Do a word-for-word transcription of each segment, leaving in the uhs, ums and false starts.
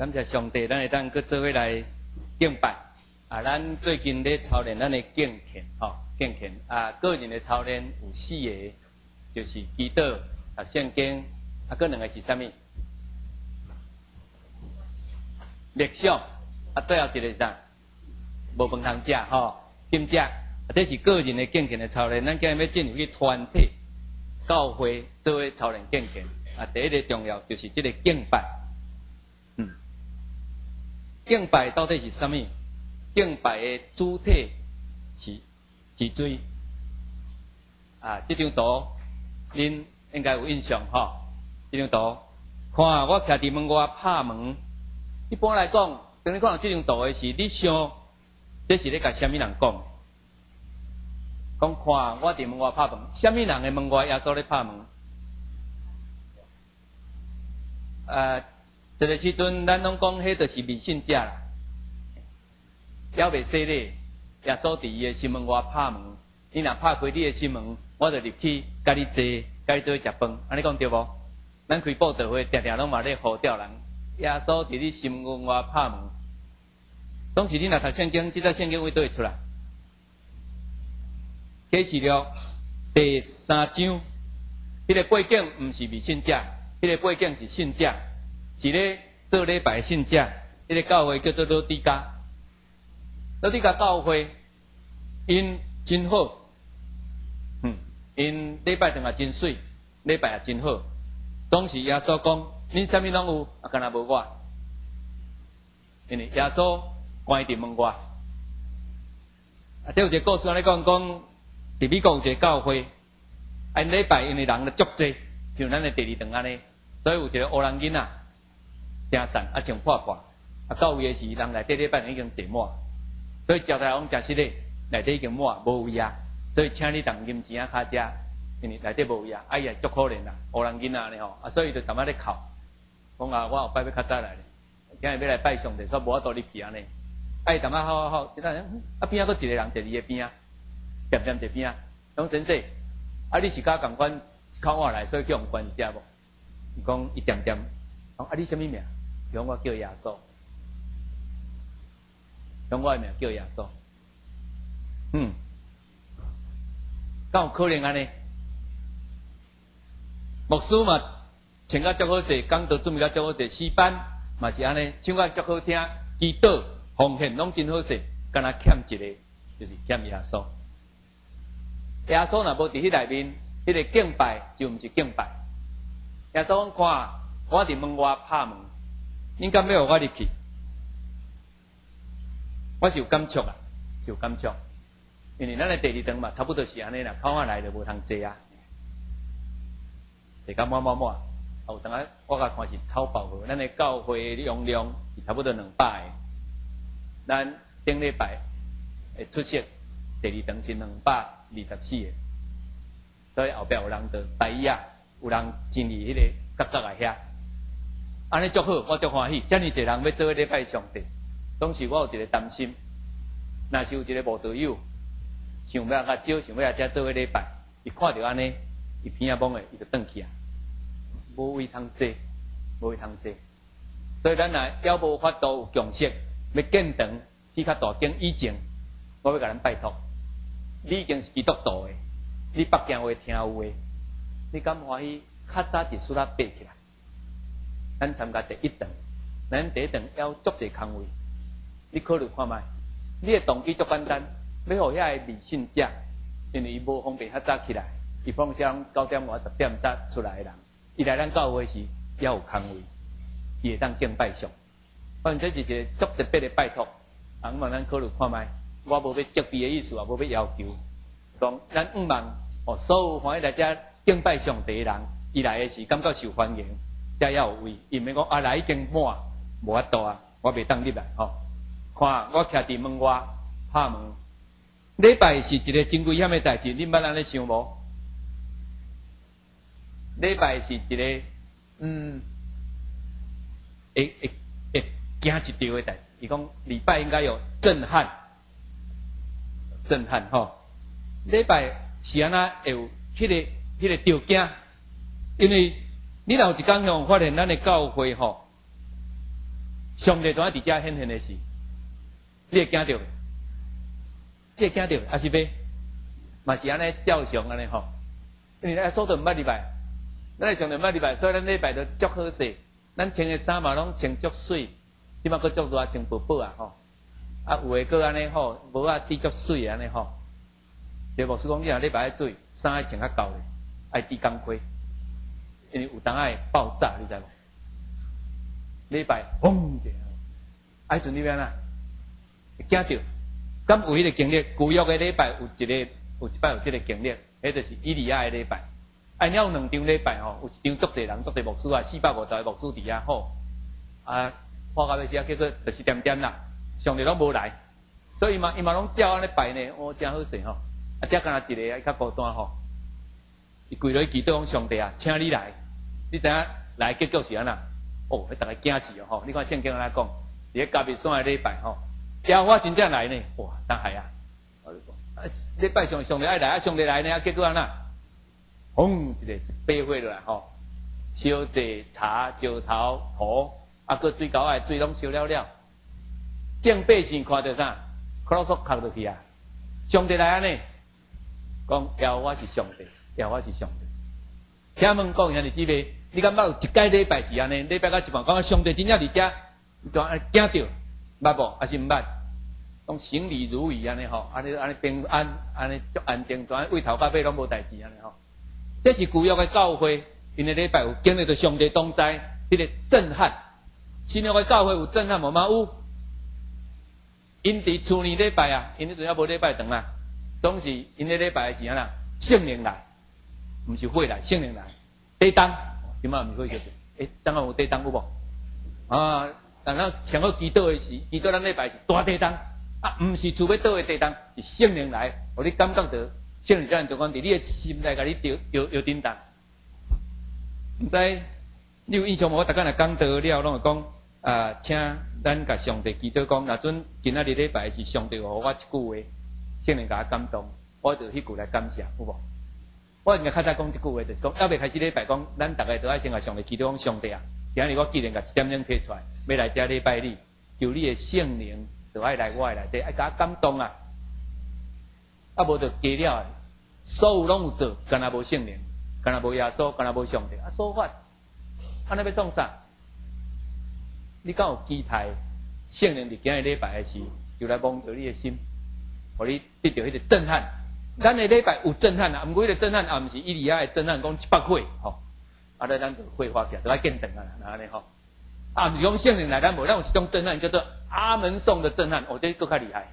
感谢上帝，咱会当去做伙来敬拜。啊，咱最近咧操练咱的敬虔，吼，敬虔啊，个人的操练有四个，就是祈祷、读圣经，啊，个两个是啥物？默想，啊，最后一个是啥？无饭通食，吼，禁食，啊，这是个人的敬虔的操练。咱今日要进入去团体、教会做伙操练敬虔。啊，第一个重要就是这个敬拜。嗯，敬拜到底是啥物？敬拜的主体是是水。啊，这张图恁应该有印象吼。这张图，看我徛伫门外拍门。一般来讲，当你看到这张图的是，你想这是咧甲什么人讲？讲看我伫门外拍门，什么人的门外耶稣咧拍门？呃，这个时阵咱拢讲，迄就是未信者啦。还未洗咧，耶稣伫伊的心门外拍门，你若拍开你的心门，我就入去，甲你坐，甲你做伙食饭，安尼讲对无？咱开布道会，常常拢嘛咧呼召人，耶稣伫你心门外拍门。当时你若读圣经，即只圣经位都会出来。启示录第三章，迄个背景毋是未信者，迄个背景是信者，是咧做礼拜信者，迄个教会叫做老底嘉。老底嘉教会，因真好，嗯，因礼拜堂也真水，礼拜也真好。总是耶稣讲，恁啥物拢有，啊，干那无我。因为耶稣关伫门外。啊，这有一个故事安尼讲，讲伫美国有一个教会，因礼拜因为人咧足济，像咱的第二堂安尼，所以有一个黑人囡仔，正散啊穿破破，啊到位的时人内底礼拜堂已经坐满。所以招待往食食咧，内底已经满无位啊，所以请你动金钱啊卡食，因为内底无位啊，哎呀足可怜啦，黑人囡仔咧吼，啊所以就淡仔咧哭，讲啊我后摆要较早来咧，今日要来拜上帝，所以无法度入去安尼，哎淡仔好好好，即阵啊边仔佫一个人第二个边啊，点点伫边啊，讲先生，啊你是甲共款靠我来，所以叫人关食无？伊讲一点点，讲啊你什么名？讲我叫耶稣。讲我的名叫耶稣，嗯，敢有可能安尼？牧师嘛，穿甲足好势，讲道准备甲足好势，诗班嘛是安尼，唱甲足好听，祈祷、奉献拢真好势，敢若欠一个，就是欠耶稣。耶稣若无伫迄内面，迄个敬拜就毋是敬拜。耶稣讲看，我伫门外拍门，恁敢要互我入去？我是有感触啊，是有感触，因为咱的第二堂嘛，差不多是安尼啦，靠我来就无通坐啊，坐甲满满满，有当下我甲看是超饱和，咱的教会容量是差不多两百个，咱顶礼拜会出席第二堂是两百二十四个，所以后壁有人就台语啊，有人进入迄个角角来遐，安尼足好，我足欢喜，遮尔侪人要做伙礼拜上帝。当时我有一个担心，若是有一个慕道友想要较少，想要来遮做伙礼拜，伊看到安尼，伊偏啊懵诶，伊就转去啊，无位通坐，无位通坐。所以咱若要无法度有共识，要建堂去较大间以前，我要甲咱拜托，你已经是基督徒诶，你北京话听有诶，你敢欢喜较早伫厝内爬起来？咱参加第一堂，咱第一堂要足侪空位。你考虑看卖，你的动机足简单，要互遐个未信者，因为伊无方便较早起来，伊放上九点外十点早出来的人，伊来咱教会时也有空位，伊会当敬拜上。反正这是一个足特别的拜托，啊，望咱考虑看卖，我无要责备的意思，也无要要求，讲咱毋望哦，所有欢喜来遮敬拜上帝的人，伊来的时感觉受欢迎，才要有位，伊毋免讲啊来已经满，无法度啊，我袂当入来吼。看，我徛伫门外拍门。礼拜是一个真危险的代志，恁捌安尼想无？礼拜是一个嗯，会会会惊一跳的代志。伊讲礼拜应该有震撼，震撼吼。礼拜是安那会有迄、那个迄、那个条件，因为你若有一工向发现咱的教会吼， 上帝怎啊伫遮显现的是，你会惊到？你会惊到？还是要？嘛是安尼照常安尼吼。因为咱所都毋捌礼拜，咱上帝毋捌礼拜，所以咱礼拜都足好势。咱穿的衫嘛拢穿足水，即马佫足热穿薄薄啊吼。啊有诶佫安尼吼，无啊滴足水安尼吼。对牧师讲，你若礼拜爱水，衫爱穿较厚诶，爱滴钢盔，因为有当爱爆炸，你知无？礼拜轰一下，啊，迄阵你要安怎？会惊着？敢有迄个经历？旧约诶礼拜有一个，有一摆有即个经历，迄就是以利亚诶礼拜。按了有两场礼拜吼，有一场足侪人，足侪牧师啊，四百五十个牧师伫遐吼，啊，花到要死啊，结果就是点点啦，上帝拢无来，所以嘛，伊嘛拢照安尼拜呢，哦，真好势吼。啊，只干那一个伊较孤单吼，伊跪落去祈祷讲上帝啊，请你来，你知影来结果是安那？哦，迄逐个惊死哦吼！你看圣经安怎讲，伫个加密山诶礼拜吼，耶和华真正来呢，哇，当海啊！啊，礼拜上上帝爱来，啊上帝来呢，啊结果安那？轰一个飞火落来吼，烧地茶、石头、土，啊个水沟啊水拢烧了了。正百姓看到啥？克罗索哭落去啊！上帝来安尼，讲耶和华是上帝，耶和华是上帝。请问讲兄弟姊妹，你感觉有一届礼拜是安尼？礼拜到一半，讲上帝真正伫遮，你就安尼惊着，捌无？还是毋捌？讲行礼如仪安尼吼，安尼安尼平安，安尼足安静，全位头到尾拢无代志安尼吼。这是旧约的教会，因为礼拜有经历到上帝同在，迄个震撼。新约的教会有震撼无嘛？有。因伫去年礼拜啊，因迄阵还无礼拜长啊，总是因迄礼拜是安那圣灵来，毋是火来，圣灵来。地当，即马毋是火叫做，诶，当下有地当有无？啊，然后上好祈祷的是，祈祷咱礼拜是大地当，啊，毋是厝要倒的地当，是圣灵来，互你感觉到。圣灵在就讲伫你的心内，甲你摇摇摇震动。毋知你有印象无？我逐工来讲道了，拢会讲啊，请咱甲上帝祈祷讲，若准今仔日礼拜是上帝互我一句话，圣灵甲我感动，我就迄句来感谢，有无？我应该较早讲一句话，就是讲，要未开始礼拜讲，咱逐个都爱先甲上帝祈祷讲，上帝啊，今日我既然甲一点钟摕出来，要来遮礼拜你，求你的圣灵就爱来我的内底，爱甲我感动啊！啊，无就加了，所有拢有做，干那无圣灵，干那无耶稣，干那无上帝，啊，所法，安尼要创啥？你敢有期待圣灵伫今日礼拜的时，就来摸着你的心，互你得到迄个震撼。咱的礼拜有震撼啊，毋过迄个震撼也毋是以利亚的震撼，讲一百火吼，啊，咧咱就火化起来，就爱见灯啊，安尼吼。啊，毋是讲圣灵来，咱无，咱有一种震撼叫做阿门颂的震撼，哦，这更较厉害。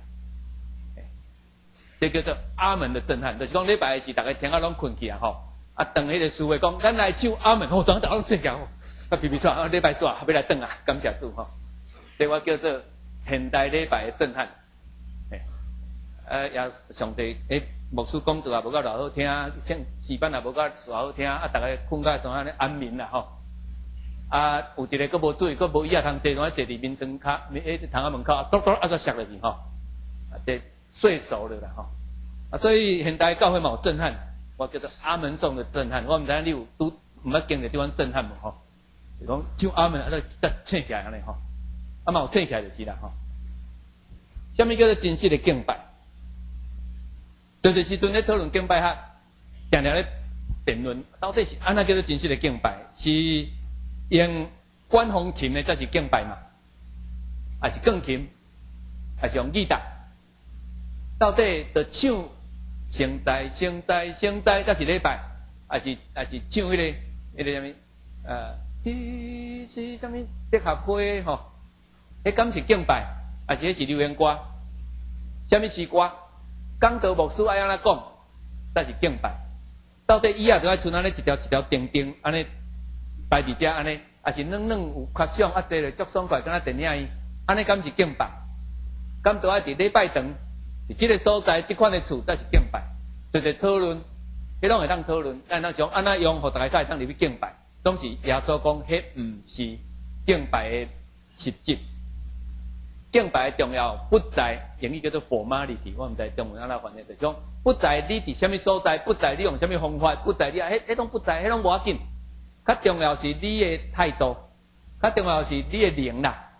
这叫做阿门的震撼，就是讲礼拜是大家听啊拢困去啊吼，啊当迄个师傅讲，咱来唱阿门，吼，当当拢睡觉，啊皮皮出啊礼拜煞要来转啊，感谢主吼，这我叫做现代礼拜的震撼，诶，啊也上帝诶牧师讲道也无够偌好听，唱诗班也无够偌好听，啊大家困到当安尼安眠啦吼，啊有一个佫无注意，佫无椅啊通坐，当第二面窗卡，迄窗仔门口啊，咚咚啊煞摔落去吼，啊这。睡熟了啦吼，啊，所以现代教会嘛有震撼，我叫做阿门颂的震撼。我毋知你有拄毋捌经历地方震撼无吼？就讲唱阿门啊，再再醒起来安尼吼，啊嘛有醒起来就是啦吼。什么叫做真实的敬拜？就是时阵咧讨论敬拜哈，定定咧辩论，到底是安那叫做真实的敬拜？是用管风琴的才是敬拜嘛？还是钢琴？还是用吉他？到底着唱圣哉圣哉圣哉，才是礼拜，还是还是唱迄、那个迄、那个什么呃，伊是什么百合花吼？迄敢是敬拜，还是迄是流行歌？什么诗歌？讲道牧师爱安怎讲，才是敬拜。到底伊啊就爱像安尼一条一条钉钉安尼摆伫遮安尼，还是软软有较爽啊，坐咧足爽快，敢若电影院，安尼敢是敬拜？敢都爱伫礼拜堂？即个所在，即款的厝才是敬拜，就是讨论，迄拢会当讨论，咱当想安怎用，互大家才会当入去敬拜。总是耶稣讲，迄毋是敬拜的实质。敬拜的重要不在英语叫做 formality， 我毋知中文安怎翻译，就是讲不在你伫什么所在，不在你用什么方法，不在你啊，迄迄种不在，迄种无要紧。较重要是你的态度，较重要是你的灵啦，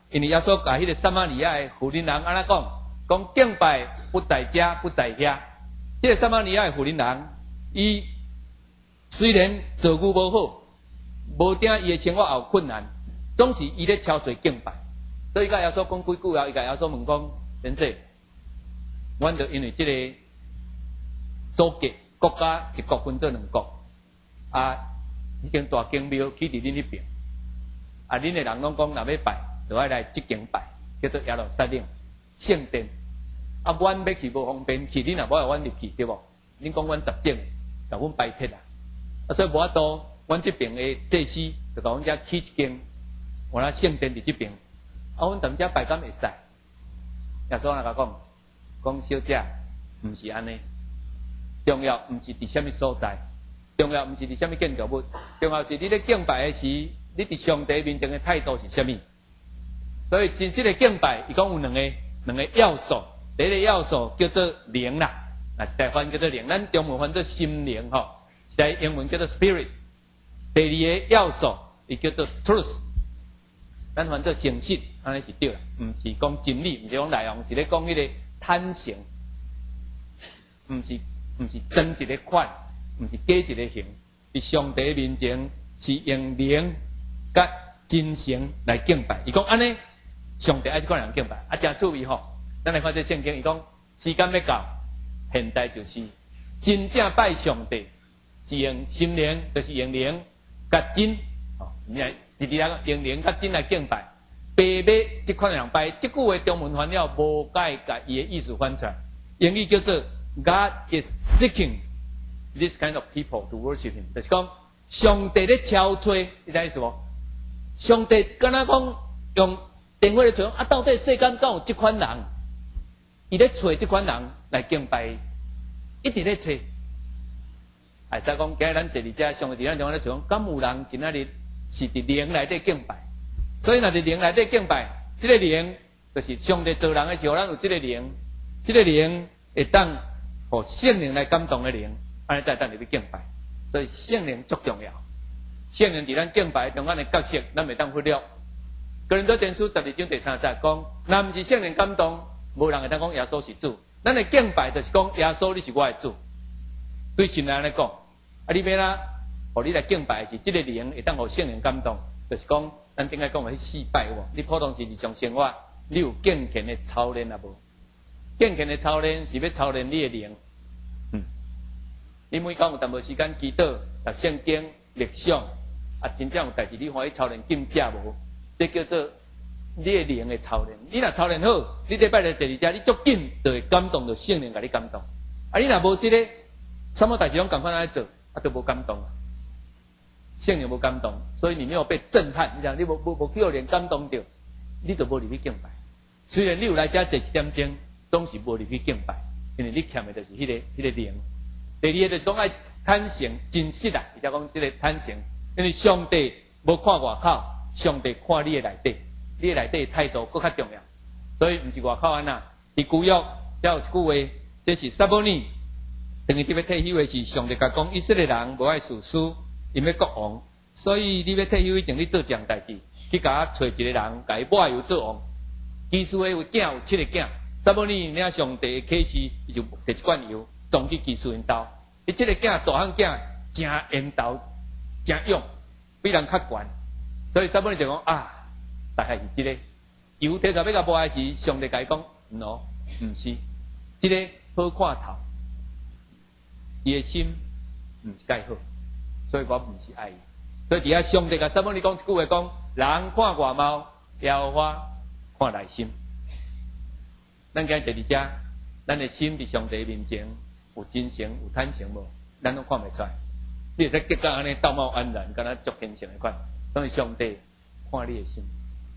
因为耶稣甲迄个撒玛利亚的妇人人安怎讲？讲敬拜不在家，不在遐。迄、这个撒玛利亚的妇人人，伊虽然做牛无好，无定伊的生活也有困难，总是伊咧超做敬拜。所以甲耶稣讲几句后，伊甲耶稣问讲：先生，阮就因为即个组织国家一国分做两国，啊，迄间大经庙起伫恁迄边，啊，恁的人拢讲若要拜，就爱来即间拜，叫做耶路撒冷圣殿。啊，阮要去无方便，去恁若无互阮入去，对无？恁讲阮十种，甲阮拜铁啊，啊，所以无法度，阮即边的祭司就甲阮遮起一间，我那圣殿伫即边。啊，阮踮遮拜敢会使？耶稣若甲讲，讲小姐，毋是安尼。重要毋是伫啥物所在，重要毋是伫啥物建筑物，重要是你咧敬拜的时，你伫上帝面前的态度是啥物。所以真实的敬拜，伊讲有两个两个要素，第一个要素叫做灵啦，啊是台翻叫做灵，咱中文翻做心灵吼，是在英文叫做 spirit。第二个要素，伊叫做 truth。咱翻做诚实，安尼是对啦，毋是讲真理，毋是讲内容，是咧讲迄个坦诚，毋是毋是真一个款，毋是假一个形。伫上帝面前是用灵甲真诚来敬拜。伊讲安尼，上帝爱即款人敬拜，啊真趣味吼。咱来看这圣经，伊讲时间要到，现在就是真正拜上帝，是用心灵，就是用灵甲真，哦，你来。一直来用灵甲真来敬拜，白马即款人拜，即句话中文翻了无解甲伊的意思翻出来，英语叫做 God is seeking this kind of people to worship Him， 就是讲上帝咧超找，你知意思无？上帝敢若讲用电话咧找，啊，到底世间敢有即款人？伊咧找即款人来敬拜，一直咧找。哎，再讲今日咱坐伫遮，上帝伫咱中间咧找，敢有人今仔日？是伫灵内底敬拜，所以若伫灵内底敬拜，即、这个灵就是上帝造人的时候，咱有即个灵，即、这个灵会当互圣灵来感动的灵，安尼才当入去敬拜。所以圣灵足重要，圣灵伫咱敬拜中间的角色，咱袂当忽略。哥林多前书十二章第三节讲，若毋是圣灵感动，无人会当讲耶稣是主。咱的敬拜就是讲耶稣你是我的主，对信人来讲，啊你要啦。互你来敬拜是即、这个灵会当互圣灵感动，就是讲咱顶下讲的迄四拜有无？你普通是日常生活，你有健全的操练啊无？健全的操练是要操练你的灵。嗯，你每讲有淡薄时间祈祷、读圣经、默想，啊，真正有代志你欢喜操练禁食无？这叫做你的灵的操练。你若操练好，你礼拜日坐伫遮，你足紧就会感动到圣灵甲你感动。啊，你若无即、这个，什么代志拢共款安尼做，啊，都无感动啊。圣灵无感动，所以你没有被震撼。你讲你无无无叫人感动着，你就无入去敬拜。虽然你有来遮坐一点钟，总是无入去敬拜，因为你欠的就是迄、那个迄、那个灵。第二个就是讲爱坦诚真实啦，伊才讲即个坦诚，因为上帝无看外口，上帝看你的内底，你的内底的态度更较重要。所以毋是外口安那。伫旧约才有一句话，这是撒母耳，等于特别退休的是上帝甲讲，以色列人无爱事事。因要国王，所以你要退休以前，你做这样代志，去甲找一个人，甲伊抹油做王。基术的有囝有七个囝，撒母耳领上帝的启示，伊就摕一罐油装去基术因兜。伊七个囝大汉囝真缘投，真勇，比人较悬。所以撒母耳就讲啊，大概是即、这个油摕出来要甲抹的时，上帝甲伊讲，喏、no, 毋是，即、这个好看头，伊的心毋是介好。所以我毋是爱伊，所以伫遐上帝甲撒母耳讲一句话，讲人看外貌，耶和华看内心。咱今日坐伫遮，咱的心伫上帝面前有真诚有坦诚无？咱拢看袂出来。你会使结果安尼道貌岸然，敢若足虔诚的款，当是上帝看你的心。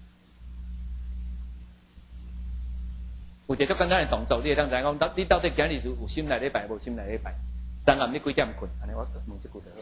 有一个足简单的动作，你会当知影讲，你到底今日是有心来礼拜，无心来礼拜？昨暗你几点困？安尼我问一句就好。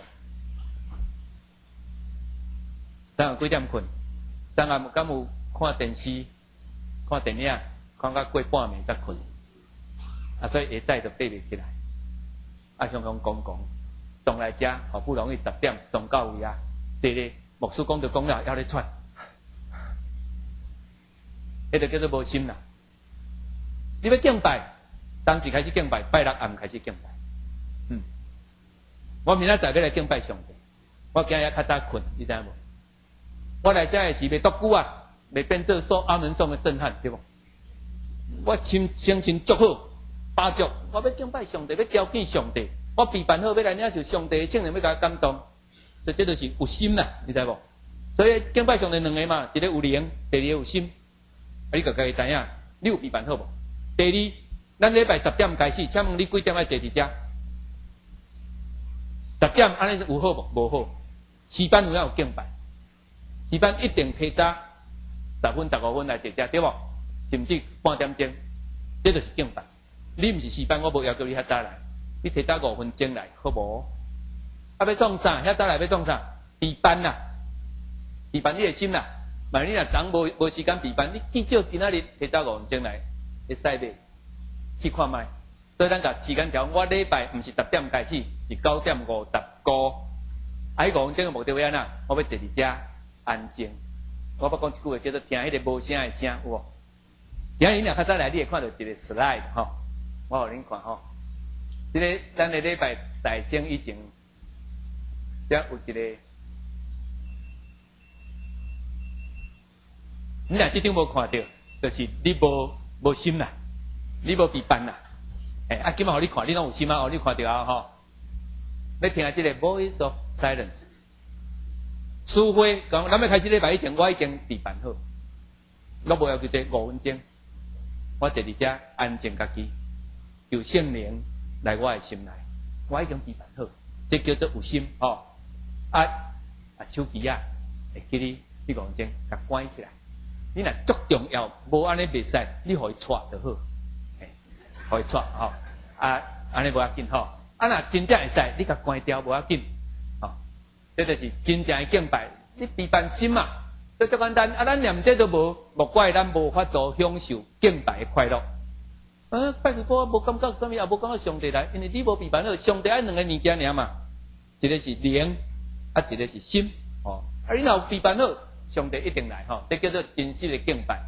昨暗几点困？昨暗敢有看电视、看电影，看到过半暝才困。啊，所以下早就爬袂起来。啊，向向讲讲，撞来遮，好不容易十点撞到位啊，坐咧牧师讲就讲了，还咧喘。 迄就叫做无心啦。你要敬拜，当时开始敬拜，拜六暗开始敬拜。嗯，我明仔载要来敬拜上帝，我今日较早困，你知影无？我来遮的时袂多久啊，袂变做说阿门颂的震撼，对无？我心心情足好，巴足，我要敬拜上帝，要交见上帝，我备办好要来领受上帝的圣灵，要甲我感动，所以这就是有心啦，你知无？所以敬拜上帝两个嘛，一个有灵，第二个有心。啊，你个家己知影，你有备办好无？第二，咱礼拜十点开始，请问你几点爱坐伫遮？十点安尼有好无？无好。时班有要有敬拜，时班一定提早十分、十五分来坐遮，对无？甚至半点钟，这就是敬拜。你毋是时班，我无要求你遐早来，你提早五分钟来，好无？啊，要创啥？遐早来要创啥？备班啦，备班你的心啦。万一你若昨无无时间备班，你至少今仔日提早五分钟来，会使袂？去看卖。所以咱甲时间调，我礼拜毋是十点开始，是九点五十五。啊，迄五分钟的目的为安怎？我要坐伫遮安静。我要讲一句话，叫做听迄个无声的声，有无？今日你若较早来，你会看到一个 slide 吼，我互恁看吼。即、这个咱的礼拜大声以前，遮有一个，你若即张无看到，就是你无无心啦，你无备办啦。诶、欸，啊，今仔互你看，你拢有心啊，互你看到啊吼。要听下即个 voice of silence。除非讲，咱要开始礼拜以前，我已经备办好，我无要求这五分钟，我坐伫遮安静家己，由圣灵来我的心内，我已经备办好，这叫做有心吼、哦。啊啊，手机啊，会记你你五分钟，甲关起来。你若足重要，无安尼袂使，你互伊带就好，嘿，互伊带吼。啊，安尼无要紧吼。啊，若真正会使，你甲关掉无要紧，吼。这就是真正的敬拜，你备办心嘛，所以足简单。啊，咱念这都无，莫怪咱无法度享受敬拜的快乐。啊，拜师哥无感觉啥物，也无感觉上帝来，因为你无备办好，上帝爱两个物件尔嘛，一个是灵，啊，一个是心，吼。啊，你若有备办好，上帝一定来吼，这叫做真实的敬拜。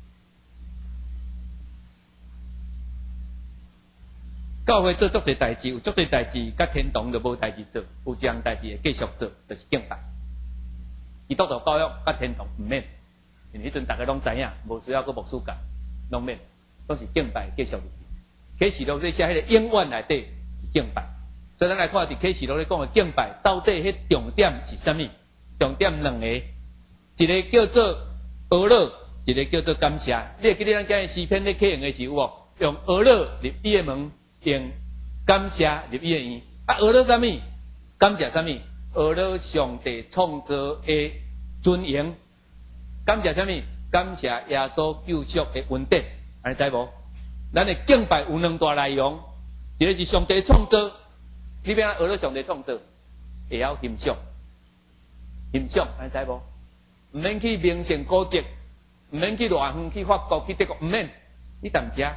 教会做足侪代志，有足侪代志，甲天堂就无代志做，有一项代志会继续做，就是敬拜。基督徒教育甲天堂毋免，因为迄阵大家拢知影，无需要个牧师教，拢免，都是敬拜继续入去。启示录咧写迄个永远内底是敬拜，所以咱来看伫启示录咧讲的敬拜，到底迄重点是啥物？重点两个，一个叫做俄乐，一个叫做感谢。你会记得咱今日诗篇咧启用的是有无？用俄乐入伊的门。用感谢入伊的院，啊，学了啥物？感谢啥物？学了上帝创造的尊严。感谢啥物？感谢耶稣救赎的恩典。安尼知无？咱的敬拜有两大内容，一个是上帝创造，你要学了上帝创造，会晓欣赏，欣赏，安尼知无？毋免去名胜古迹，毋免去偌远去法国去德国，毋免，你踮遮。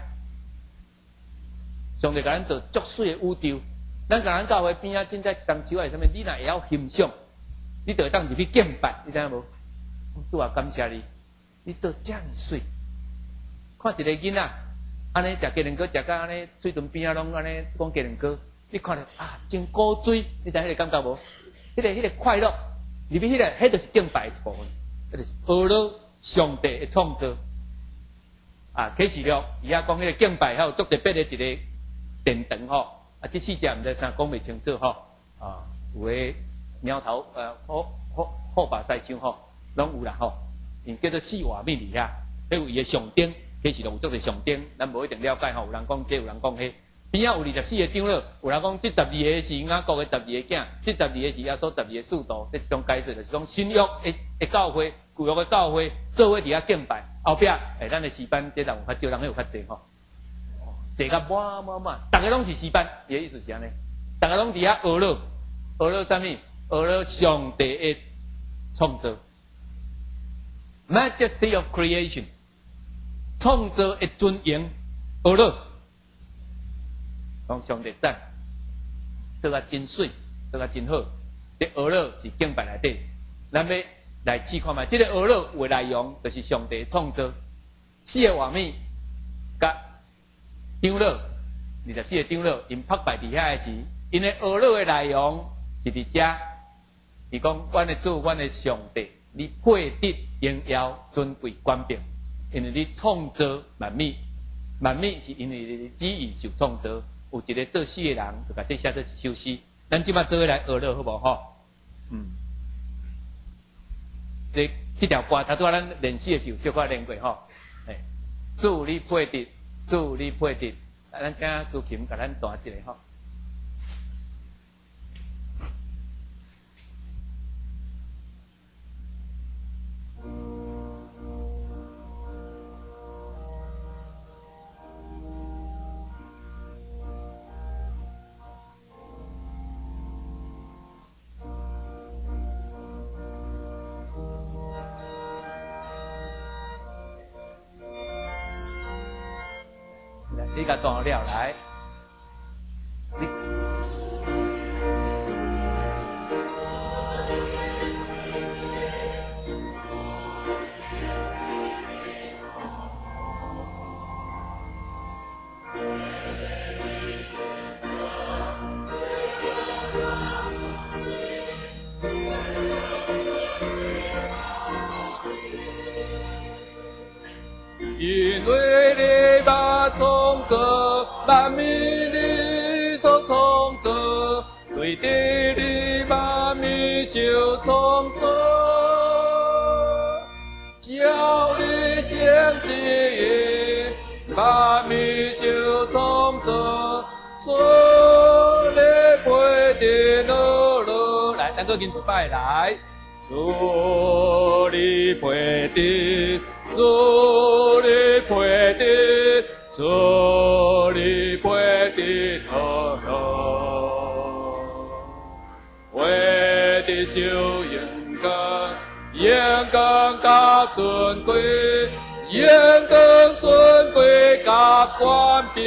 上帝甲咱做足水的宇宙，咱甲咱教会边仔凊彩一丛树啊，啥物？你若会晓欣赏，你就会当入去敬拜，你知影无？主啊，感谢你，你做遮尔水。看一个囡仔，安尼食鸡卵糕，食到安尼水樽边仔拢安尼讲鸡卵糕，你看到啊，真古水，你知迄个感觉无？迄、那个迄、那个快乐，入去迄、那个，迄就是敬拜的一部分，迄就是学了上帝的创造。啊，启示录伊遐讲迄个敬拜，还有足特别的一个。电灯吼，啊，这四只毋知啥讲袂清楚吼，啊，有诶鸟头呃，好好好把西枪吼，拢有啦吼，因叫做四瓦米里遐，迄有伊诶上灯，其实就有足个上灯，咱无一定了解吼，有人讲这，有人讲迄，边仔有二十四个张了，有人讲这十二个是雅各诶十二个囝，这十二个是耶稣十二个使徒，这一种解说就是讲新约诶诶教会，旧约诶教会，做伙伫遐敬拜，后壁诶，咱诶诗班这人有较少，人迄有较济吼。坐甲满满满，大家拢是诗班，伊个意思是安尼，大家拢伫遐学了，学了啥物？学了上帝的创造 ，Majesty of Creation， 创造的尊严，学了，讲上帝赞，做甲真水，做甲真好，这学了是敬拜内底，咱要来试看觅，这个学了有内容就是上帝创造。 四个画面，甲长老二十四个长老，因拍败伫遐个时，因的学老的内容是伫遮，是讲阮的主，阮的上帝，你配得荣耀、尊贵、冠冕，因为你创造万物，万物是因为你的旨意受创造。有一个做诗的人，就甲这写做一首诗。咱即摆做来学老好无吼？嗯，这这条歌，头拄仔咱练习的时候小可练过吼。诶，主你配得，主你配得，咱请苏琴甲咱弹一个吼。你甲弹了来，你因为你把创造万物你所创造，对地你万物受创造，叫你先知意，万物受创造，所你配得落落。来，咱做紧一摆来。主你配得，主你配得，主你配得落落，为得受荣光，荣光甲尊贵，荣光尊贵甲冠冕，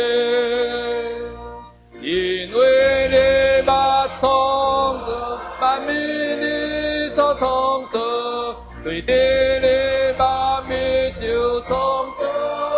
因为你把创造万物你所创造，对地你万物受创造，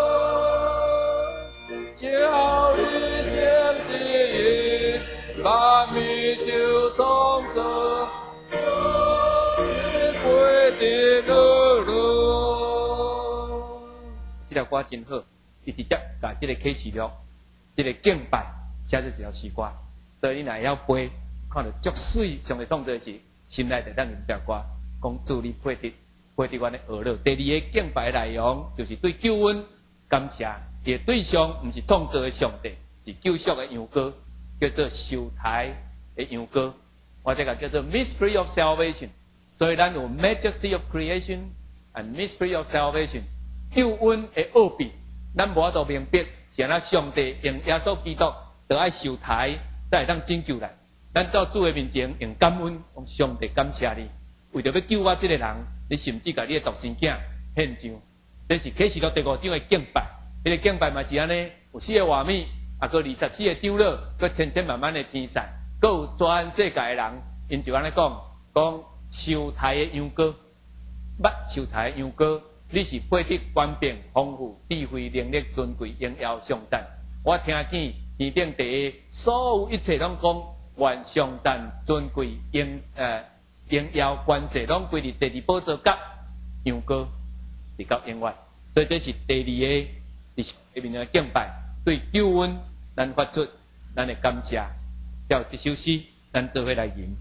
叫你先知意，万物受创造，主你配得落落。这条歌真好，伊直接把这个启示录，这个敬拜写做一条诗歌，所以你若要背，看到足水上帝创造时，心内就当有这条歌，讲主你配得，配得阮的学老。第二个敬拜内容就是对救恩感谢，伊的对象毋是创造的上帝，是救赎的羊羔，叫做受胎的羊羔，或者个叫做 Mystery of Salvation。所以咱有 Majesty of Creation and Mystery of Salvation， 救恩的奥秘，咱无法度明白，是安那上帝用耶稣基督得爱受胎，才会当拯救咱。咱到主的面前用感恩，讲上帝感谢你，为着要救我这个人，你甚至甲你的独生囝献上。这是启示录第五章的敬拜，迄、那个敬拜嘛是安尼，有四个画面，啊，个二十四个长老，个千千万万的天使，个有全世界的人，因就安尼讲，讲受胎的羊羔，捌受胎的羊羔，你是配得冠冕、丰富、智慧、能力、尊贵、荣耀、上赞。我听见天顶第一，所有一切拢讲。愿上赞尊贵荣呃荣耀关系拢归伫第二宝座甲羊羔，直到永远。所以这是第二个伫下面的敬拜，对救恩咱发出咱的感谢。叫这首诗，咱做伙来吟。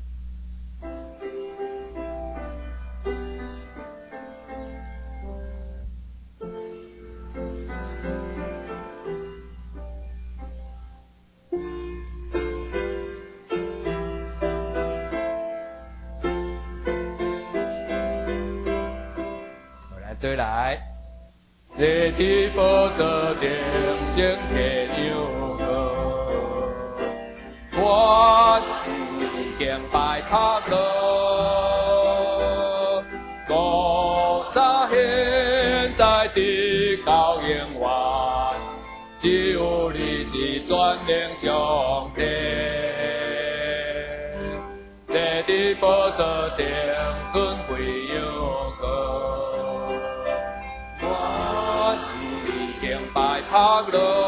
再来，坐伫宝座顶升起羊羔，我敬拜他歌，古早现在直到永远，只有你是全能上帝。坐伫宝座顶尊贵羊羔。 快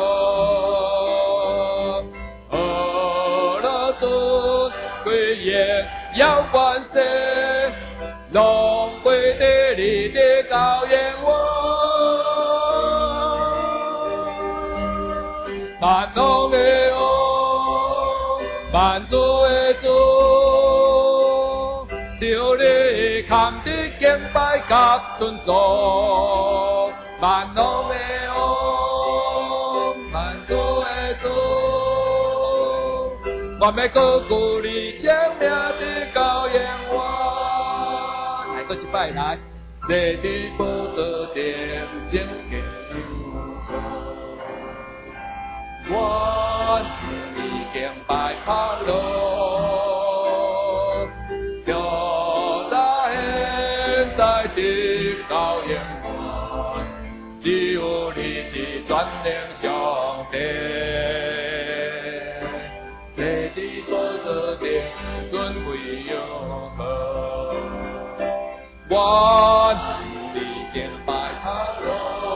乐。俄勒尊贵业要关系，龙归地里的高原我。万能的哦，万主的主，就你看的敬拜甲尊重。万能的哦，万主的主，我要高举你生命的高原我。来，搁一摆来，坐伫宝座顶圣洁。我已敬拜快乐，就在现在的高原湾，只有你是全能上帝。坐伫宝座顶，尊贵永恒。我已敬拜快乐。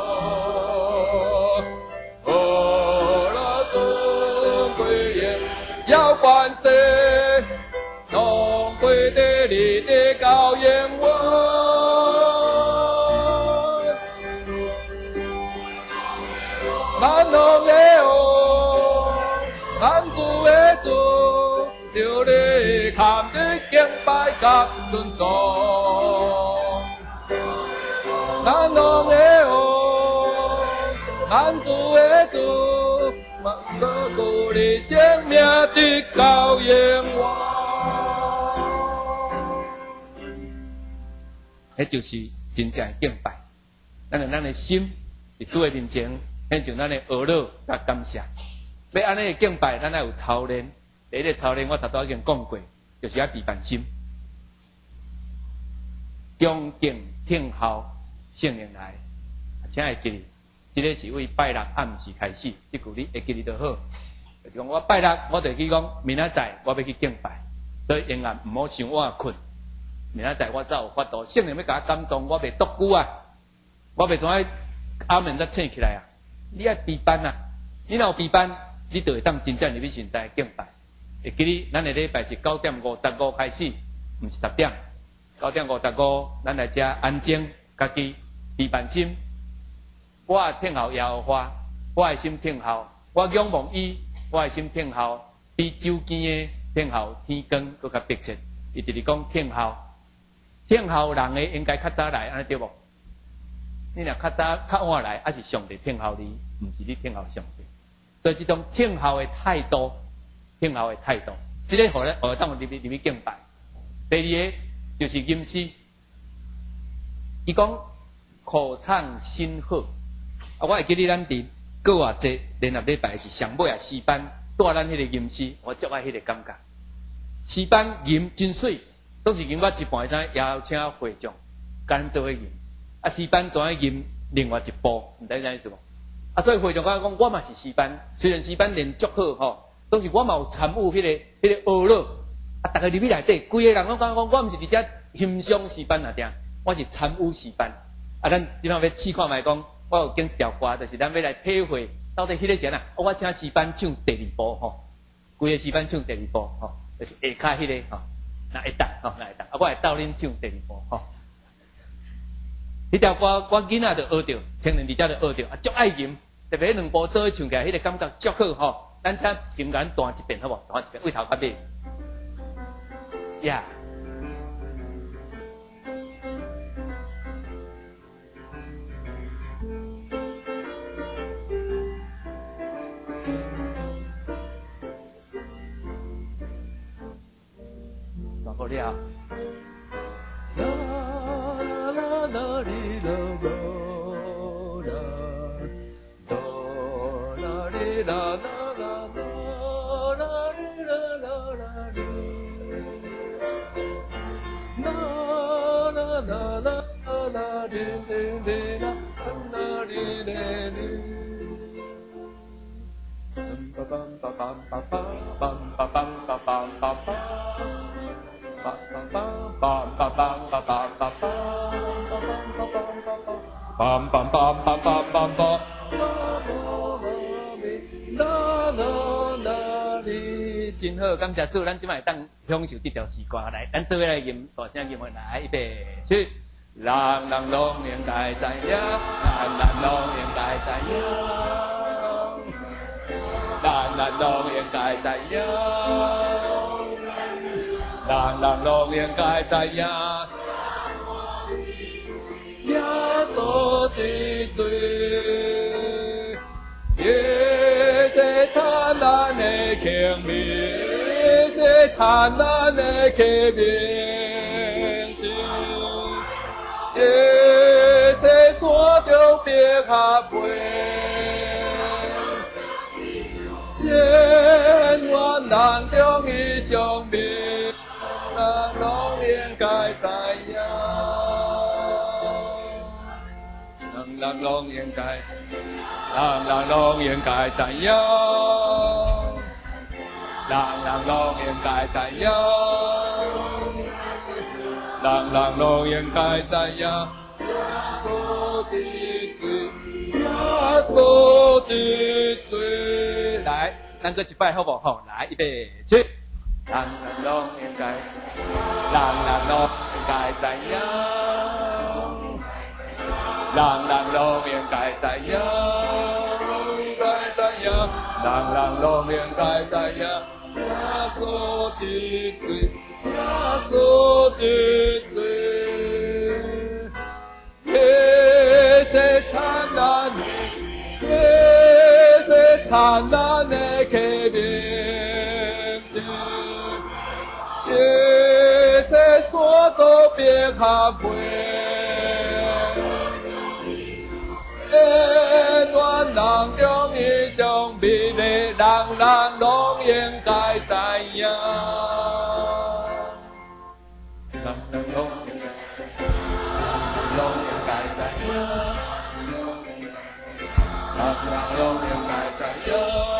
要关系，龙归地里的高原我。万能的哦，万主的主，就你看的敬拜甲尊重。万能的哦，万主的主。万个鼓励生命的高原我，迄就是真正的敬拜。咱用咱的心伫主的面前，献上咱的恶乐甲感谢。要安尼的敬拜，咱要有操练。第一个操练，我头拄已经讲过，就是要备办心，恭敬听候圣灵来，请会记哩。这个是为拜六暗时开始，这句你会记哩就好。就是讲我拜六，我就去讲明仔载我要去敬拜，所以永远唔好伤晚困。明仔载我才有法度，圣灵要甲我感动，我袂独久啊，我袂怎爱暗暝才醒起来啊。你爱备班啊，你若有备班，你就会当真正入去现在敬拜。会记哩，咱的礼拜是九点五十五开始，唔是十点。九点五十五，咱来遮安静，家己备办心。我听候耶和华，我的心听候；我仰望伊，我的心听候。比周见的听候天光搁较迫切。伊直直讲听候，听候人的应该较早来，安尼对无？你若较早较晚来，还是上帝听候你，唔是你听候上帝。所以这种听候的态度，听候的态度，这个互咧，互当入去入去敬拜。第二个就是吟诗，伊讲口唱心和。啊，我会记得咱伫过偌济联合礼拜是上尾啊诗班带咱迄个吟诗，我足爱迄个感觉。诗班吟真水，总是吟我一半才邀请会众跟咱做伙吟。啊，诗班怎样吟另外一部，唔知啥意思无？啊，所以会众讲讲我嘛是诗班，虽然诗班练足好吼，都是我嘛有参与迄、那个迄、那个学乐。啊，逐个入去内底，规个人拢讲讲我毋是伫遮欣赏诗班啊，定我是参与诗班。啊，咱今仔要试看卖讲。我有拣一条歌，就是咱要来体会到底迄个时啊，我请诗班唱第二部吼，规个诗班唱第二部吼，就是下骹迄个吼，那会当吼，那会当，啊，我会斗恁唱第二部吼。迄条歌我囡仔就学着，青年伫遮就学着，啊，足爱吟，特别两部做伙唱起来，迄个感觉足好吼。咱请琴杆弹一遍好无？弹一遍，为头到尾，呀。好了。啦啦啦哩啦啦，哆啦哩啦啦啦啦哩啦啦啦哩，啦啦啦啦啦哩哩哩啦啦哩哩哩。梆梆梆梆梆梆梆梆梆梆梆梆梆。Bam bam bam bam bam bam bam bam bam bam bam bam bam bam bam 真好，感谢主，咱即摆当享受这条时光来，咱做伙来吟大声吟来，预备起。人人拢应该知影，人人拢应该知影，人人拢应该知影，人人拢应该知影。耶稣之罪，耶稣灿烂的生命，耶稣灿烂的生命，耶稣山中别下背，千万人中伊上命，人拢应该知影。人人拢应该，人人拢应该知影，人人拢应该知影，人人拢应该知影。耶稣之罪，耶稣之罪。来，咱搁一摆好不好？来，预备起。人人拢应该，人人拢应该知影。人人拢应该知影，应该知影，人人拢应该知影。耶稣之罪，耶稣之罪，耶稣灿烂的，耶稣灿烂的启明，耶稣山高别下背。千万人中伊上美丽，人人拢应该知影，人人拢应该，人人拢应该知影，人人拢应该知影，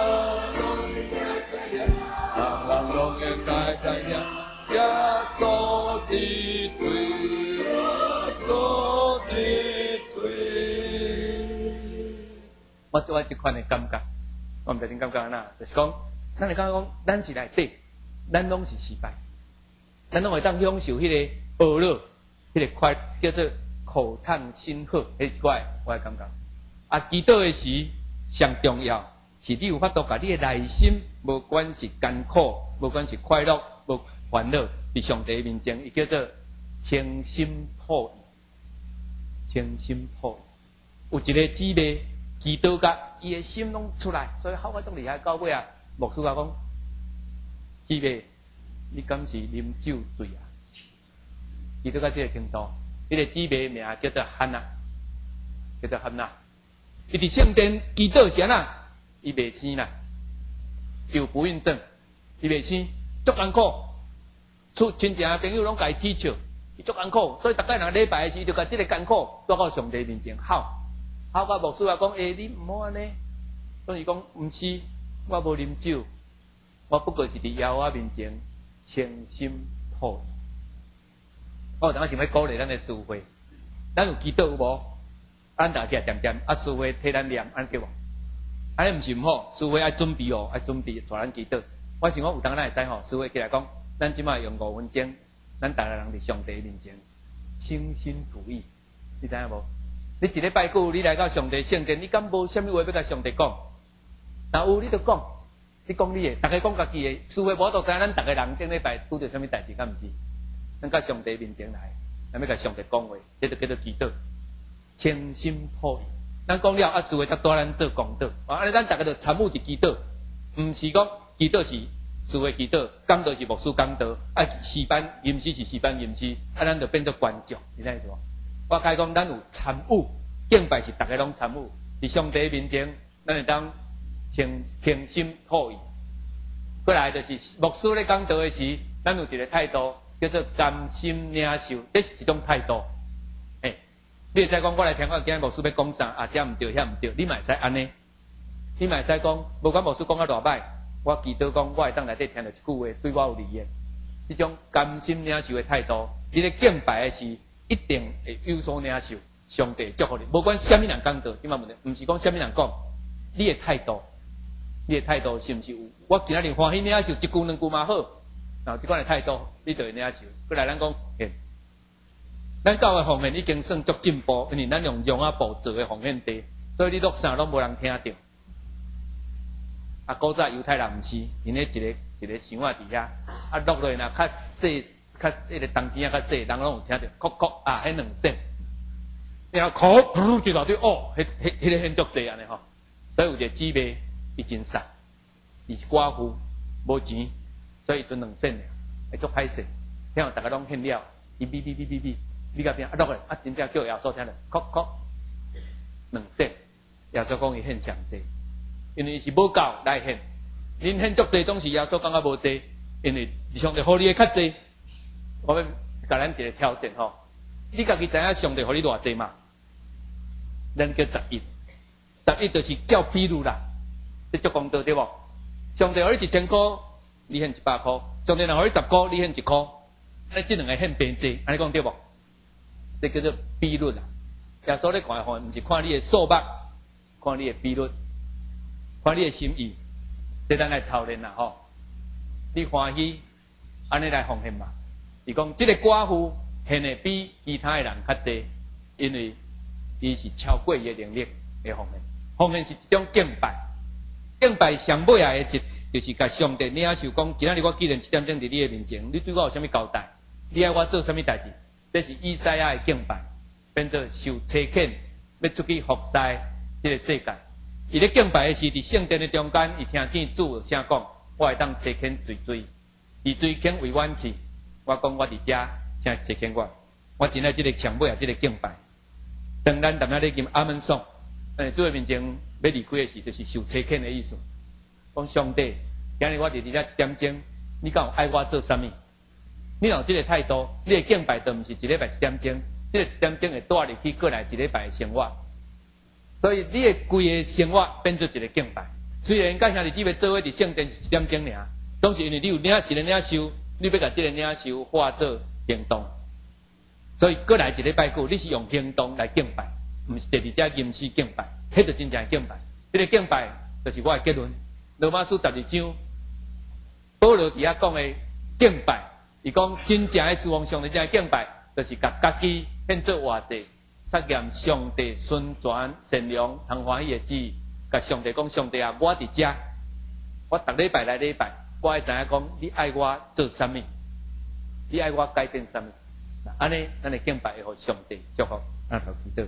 人人拢应该知影。耶稣之罪，耶稣之罪。我做一款的感觉，我唔知恁感觉安那，就是讲，咱会感觉讲，咱是内底，咱拢是失败，咱拢会当享受迄个娱乐，迄、那个快叫做口唱心和，迄一块我的感觉。啊，祈祷的时上重要是你有法度，甲你的内心，无管是艰苦，无管是快乐，无烦恼，伫上帝面前，伊叫做清心吐意，清心吐意，有一个姊妹。祈祷甲伊的心拢出来，所以好我足厉害。到尾啊，牧师甲讲，姊妹，你敢是啉酒醉啊？祈祷甲这个程度，迄、那个姊妹名叫做汉娜，叫做汉娜。伊伫圣殿祈祷时啊，伊袂生啦，有不孕症，伊袂生，足艰苦。厝亲戚朋友拢甲伊踢笑，伊足艰苦，所以逐个人礼拜时，就甲这个艰苦带到上帝面前哭。好，我牧师啊讲，诶、欸，你毋好安尼。所以讲，毋是，我无啉酒，我不过是伫妖仔面前清心吐意。我有当时想要鼓励咱的师会，咱有祈祷有无？咱大家点点，啊，师会替咱念，安对无？安尼毋是毋好，师会爱准备哦，爱准备带咱祈祷。我想讲有当咱会使吼，师会起来讲，咱即摆用五分钟，咱逐个人伫上帝面前清心吐意，你知影无？你一礼拜过，你来到上帝圣殿，你敢无啥物话要甲上帝讲？若有你就讲，你讲你的，大家讲家己的，事会无度干，咱逐个人顶礼拜拄着啥物代志，敢毋是？咱到上帝面前来，咱要甲上帝讲话，这就叫做祈祷，清心吐意。咱讲了啊，事会才带咱做功德。啊，安尼咱逐个就参与伫祈祷，毋是讲祈祷是事会祈祷，讲道是牧师讲道，啊，诗班吟诗是诗班吟诗，啊，咱就变做观众，你知影是无？我甲伊讲，咱有参与，敬拜是大家拢参与，伫上帝面前，咱会当平平心吐意。过来就是牧师咧讲道的时，咱有一个态度叫做甘心领受，这是一种态度。诶、欸，你会使讲我来听我今日牧师要讲啥，啊，这毋对，遐毋对，你嘛会使安尼，你嘛会使讲，无管牧师讲啊偌歹，我祈祷讲，我会当内底听到一句话，对我有利益。这种甘心领受的态度，你咧敬拜的时。一定会有所领受，上帝祝福你。无管什么人讲道，即嘛问题，毋是讲什么人讲，你的态度你的态度是毋是有？我今仔日欢喜领受一句两句嘛好，然后即款的态度，你就会领受。过来咱讲，嘿，咱教的方面已经算足进步，因为咱用用啊步做的奉献地，所以你录啥拢无人听到。啊，古早犹太人毋是，因咧一个一个箱仔伫遐，啊录落若较细，较迄个铜钱啊较细，人拢有听到，哭哭啊，迄两声，然后哭，噗一大堆，哦，迄迄迄个很足济安尼吼。所以有一个姊妹，伊真傻，伊是寡妇，无钱，所以存两仙尔，会足歹势。听到大家拢献了，伊哔哔哔哔哔，哔到边啊录咧，啊真正叫耶稣听咧，哭哭两仙。耶稣讲伊献上济。因为是无够来献，恁献足济东西，耶稣感觉无济，因为上帝互你的较济。我要甲咱一个挑战吼，你家己知影上帝互你偌济嘛？咱叫十亿，十亿就是照比率啦，你做功德对无？上帝互你一千箍，你献一百箍；上帝若互你十箍，你献一箍。安尼即两个献平济，安尼讲对无？这叫做比率啦。耶稣咧看吼，毋是看你的数目，看你的比率。看你的心意，这咱来操练啦吼。你欢喜，安尼来奉献嘛。是讲这个寡妇献的比其他的人较济，因为伊是超过伊的能力的奉献。奉献是一种敬拜，敬拜上尾啊的一就是甲上帝领受讲，今仔日我既然七点钟伫你的面前，你对我有啥物交代？你爱我做啥物代志？这是以赛亚的敬拜，变做受差遣，要出去服侍这个世界。伊咧敬拜的是伫圣殿的中间，伊听见主有声讲，我会当差遣水水，伊水遣为阮去。我讲我伫遮，请差遣我。我真爱即个上尾啊，即个敬拜。当咱踮遐咧吟阿门颂，诶，主的面前要离开的时，就是受差遣的意思。讲上帝，今日我伫伫遮一点钟，你敢有爱我做啥物？你有即个态度，你的敬拜都毋是一礼拜一点钟，即个一点钟会带入去过来一礼拜的生活。所以你的规个生活变做一个敬拜。虽然甲兄弟姊妹做伙伫圣殿是一点钟尔，总是因为你有领一个领受，你要甲这个领受化做行动。所以过来一礼拜过，你是用行动来敬拜，毋是第二只吟诗敬拜，迄就真正敬拜。这个敬拜就是我的结论。罗马书十二章，保罗伫遐讲的敬拜，伊讲真正的侍奉上帝，真正敬拜，就是甲家己献做活祭。测验上帝宣传善良、通欢喜的旨意，甲上帝讲：上帝啊，我伫遮，我逐礼拜来礼拜，我会知影讲你爱我做啥物，你爱我改变啥物。安尼，咱的敬拜会互上帝祝福。啊，头祈祷。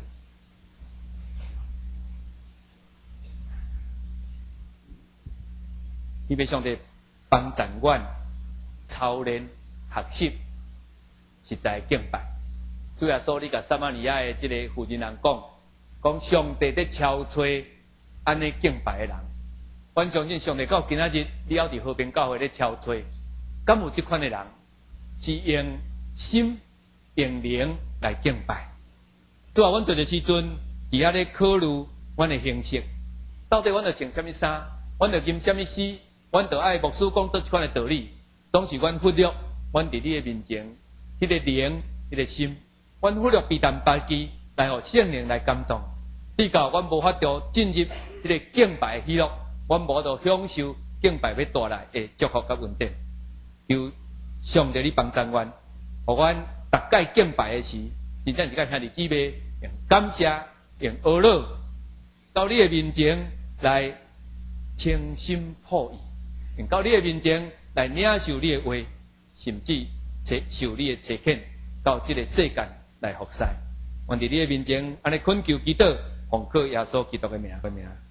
希望上帝帮助阮操练学习实在敬拜。主耶稣，你甲撒玛利亚的这个妇人人讲，讲上帝在超找安尼敬拜的人。我相信上帝到今仔日，你还伫和平教会咧超找，敢有这款的人是用心用灵来敬拜？主啊，阮做的时阵，伫遐咧考虑阮的形式，到底阮要穿什么衫，阮要吟什么诗，阮要爱牧师讲倒这款的道理，总是阮忽略阮伫你的面前，迄、那个灵，迄、那个心。阮忽略避淡巴基来互圣灵来感动，比较阮无法度进入迄个敬拜的喜乐，阮无法度享受敬拜要带来的祝福甲稳定。求上帝你帮助阮，互阮逐界敬拜的时，真正是甲兄弟姊妹用感谢、用阿乐到你的面前来倾心吐意，用到你的面前来领受你的话，甚至受你的差遣到这个世界。来服侍，愿伫你的面前，安尼恳求祈祷，奉靠耶稣基督的名，个名。